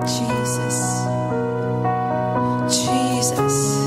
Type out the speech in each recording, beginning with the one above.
Jesus, Jesus.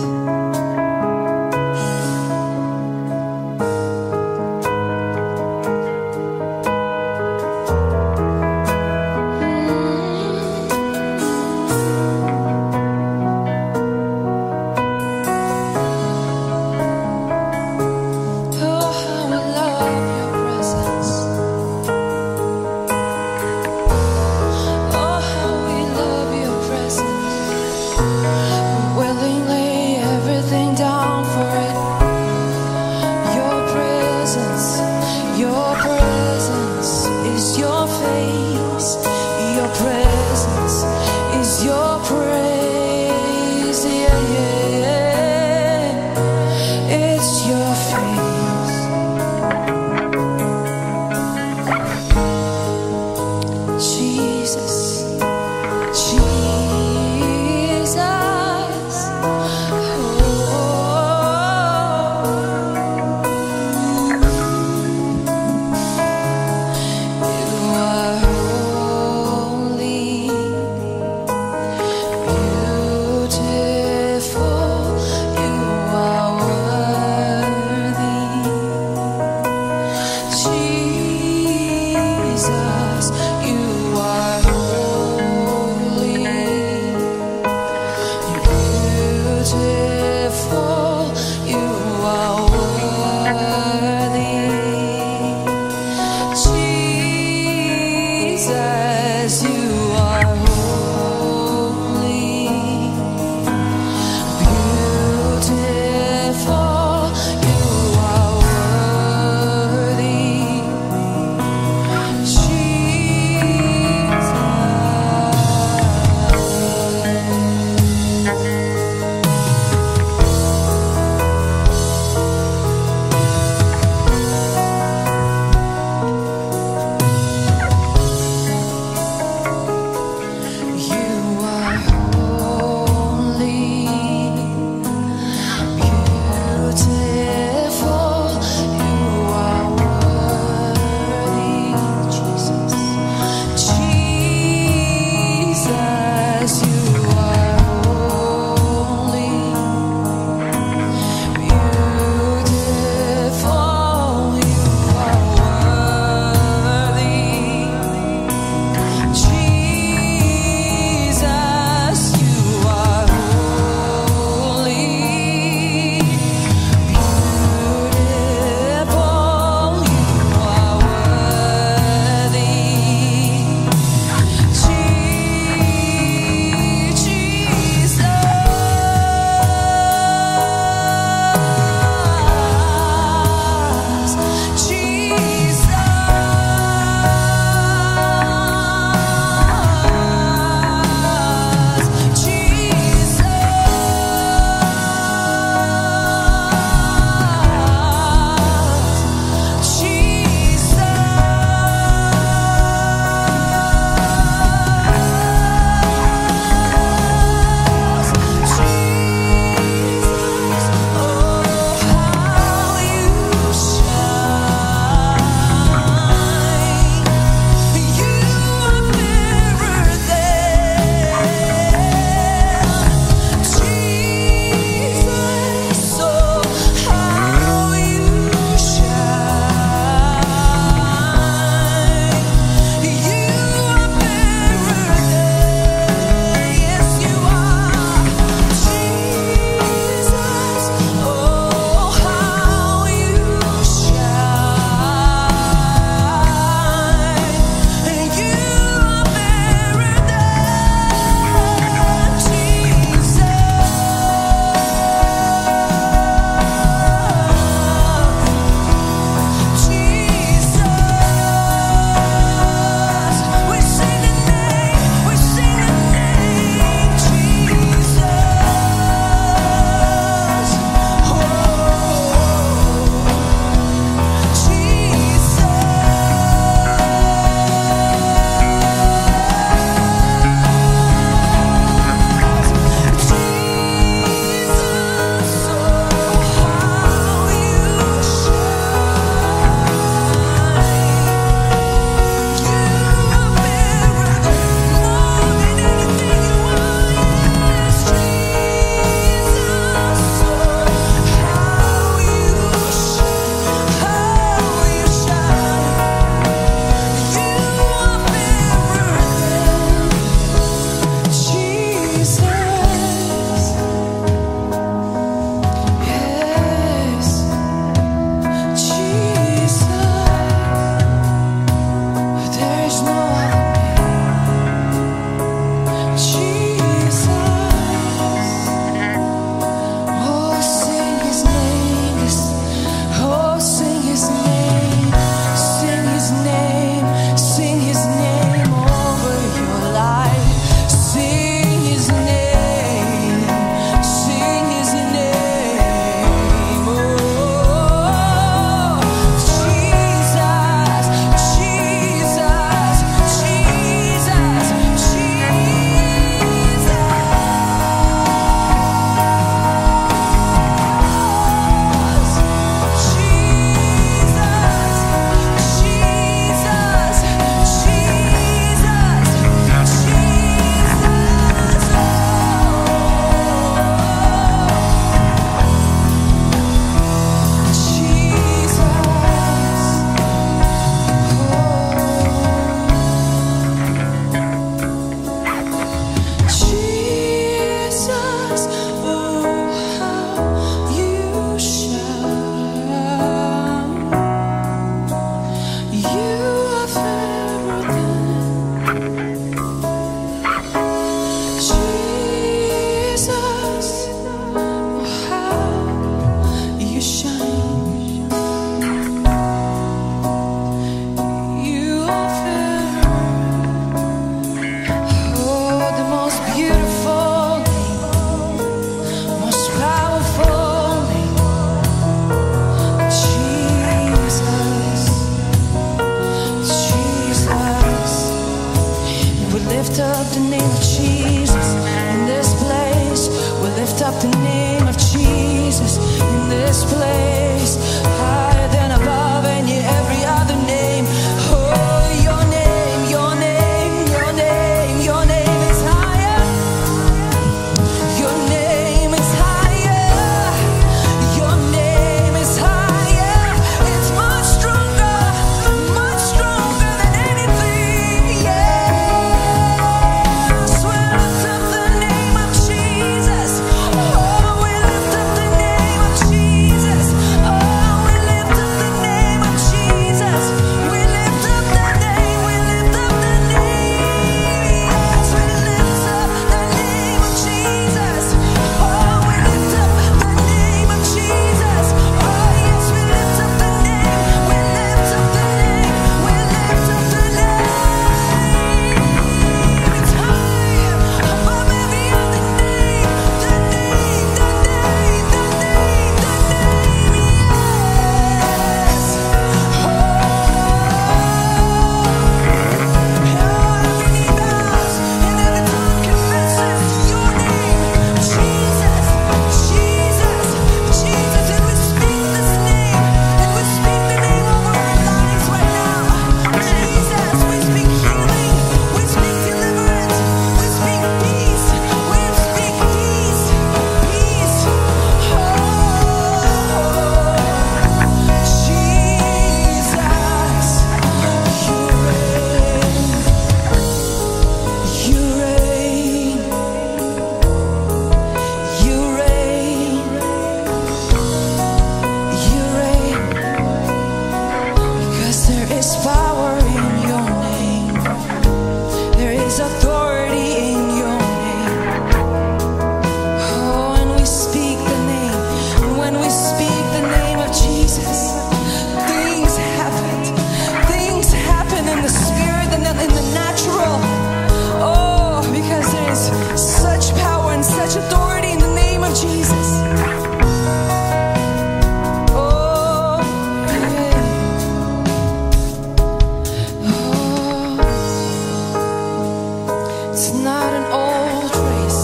It's not an old race.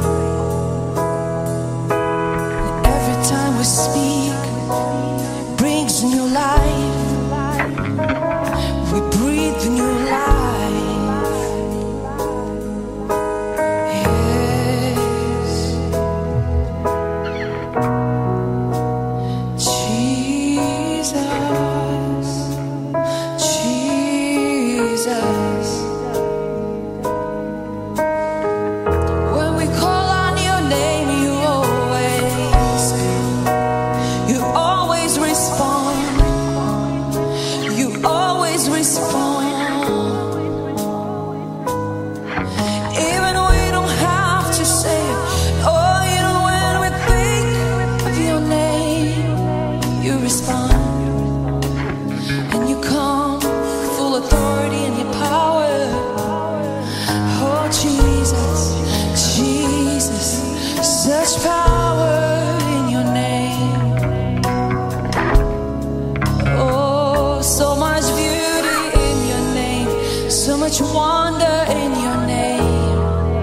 Every time we speak, brings new life. We breathe new life. Yes, Jesus, Jesus. When we call on your name, you always come. You always respond. You always respond. Even we don't have to say it. Oh, even when we think of your name, you respond. And you come full authority and your power. Oh, Jesus, Jesus, such power in your name. Oh, so much beauty in your name, so much wonder in your name.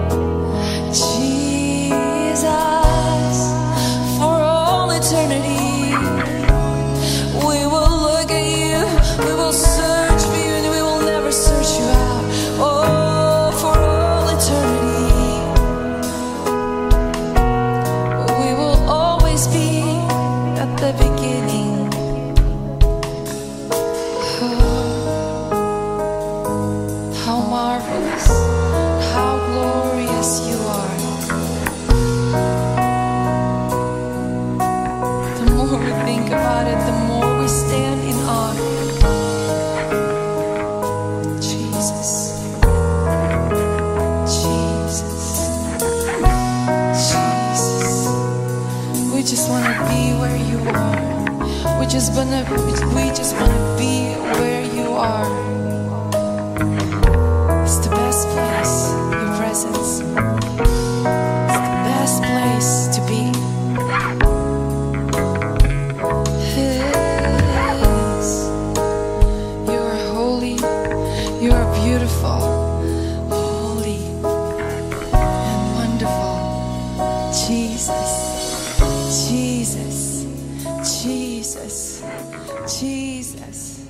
Jesus, for all eternity, we will look at you, we will search for you, and we will never search you out. Oh, for all eternity, we will always be at the beginning. How marvelous, how glorious you are. The more we think about it, the more we stand in awe. Jesus, Jesus, Jesus. We just want to be where you are. We just want to be where you are. It's the best place, your presence. It's the best place to be. Yes. You are holy, you are beautiful, holy and wonderful. Jesus, Jesus, Jesus, Jesus.